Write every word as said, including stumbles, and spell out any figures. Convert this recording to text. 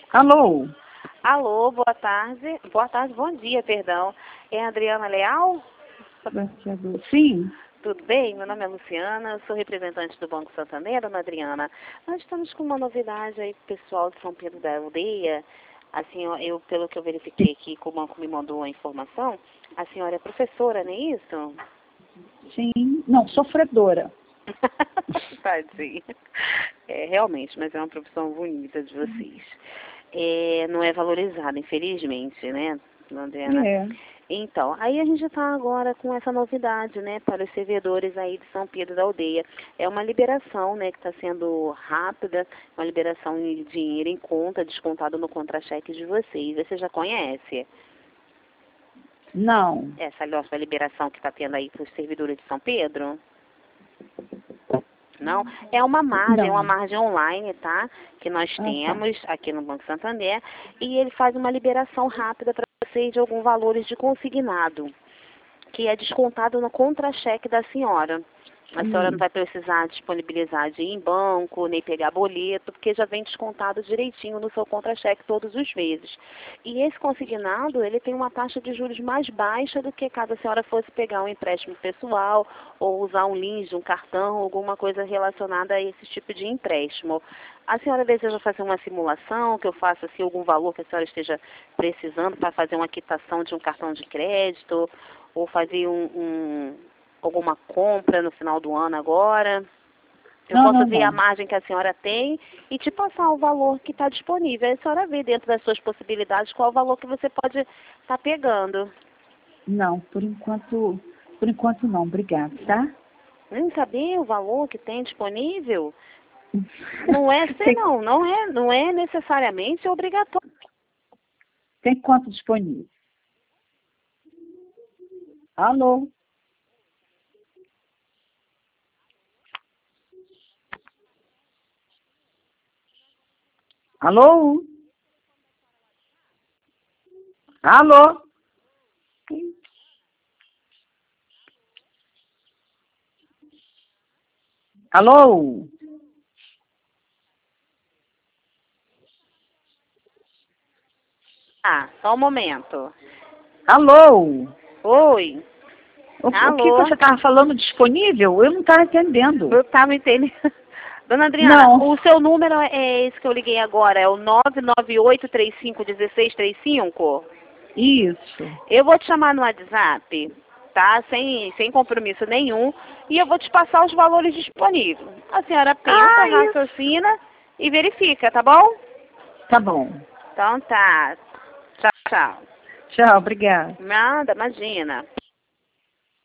Alô? Alô, boa tarde. Boa tarde, bom dia, perdão. É a Adriana Leal? Bateador. Sim. Tudo bem? Meu nome é Luciana, eu sou representante do Banco Santander, dona Adriana. Nós estamos com uma novidade aí pro pessoal de São Pedro da Aldeia. Assim, eu, eu, pelo que eu verifiquei aqui, que o banco me mandou a informação, a senhora é professora, não é isso? Sim. Não, sofredora. Tadinha. É, realmente, mas é uma profissão bonita de vocês. É, não é valorizada, infelizmente, né, dona Adriana? É. Então, aí a gente está agora com essa novidade, né, para os servidores aí de São Pedro da Aldeia. É uma liberação, né, que está sendo rápida, uma liberação de dinheiro em conta, descontado no contra-cheque de vocês. Você já conhece Não. essa nova liberação que está tendo aí para os servidores de São Pedro? Não, é uma margem, é uma Não. margem online, tá? Que nós Ah, tá. temos aqui no Banco Santander, e ele faz uma liberação rápida para vocês de alguns valores de consignado, que é descontado no contra-cheque da senhora. A senhora não Hum. vai precisar disponibilizar de ir em banco, nem pegar boleto, porque já vem descontado direitinho no seu contra-cheque todos os meses. E esse consignado, ele tem uma taxa de juros mais baixa do que caso a senhora fosse pegar um empréstimo pessoal ou usar um link, um cartão, alguma coisa relacionada a esse tipo de empréstimo. A senhora deseja fazer uma simulação, que eu faça assim, algum valor que a senhora esteja precisando para fazer uma quitação de um cartão de crédito, ou fazer um, um, alguma compra no final do ano agora? Eu Não, posso não, ver a não. margem que a senhora tem e te passar o valor que está disponível. Aí a senhora vê dentro das suas possibilidades qual o valor que você pode estar tá pegando. Não, por enquanto, por enquanto não. Obrigada, tá? Nem saber o valor que tem disponível? Não é ser Tem, não, não é, não é necessariamente obrigatório. tem quanto disponível? Alô? Alô? Alô? Alô? Ah, só um momento. Alô? Oi, O, o que alô. você estava falando disponível? Eu não estava entendendo. Eu estava entendendo. Dona Adriana, Não. o seu número é esse que eu liguei agora, é o nove nove oito três cinco um seis três cinco? Isso. Eu vou te chamar no WhatsApp, tá? Sem, sem compromisso nenhum, e eu vou te passar os valores disponíveis. A senhora pensa, Ah, isso. raciocina e verifica, tá bom? Tá bom. Então tá. Tchau, tchau. Tchau, obrigada. Nada, imagina.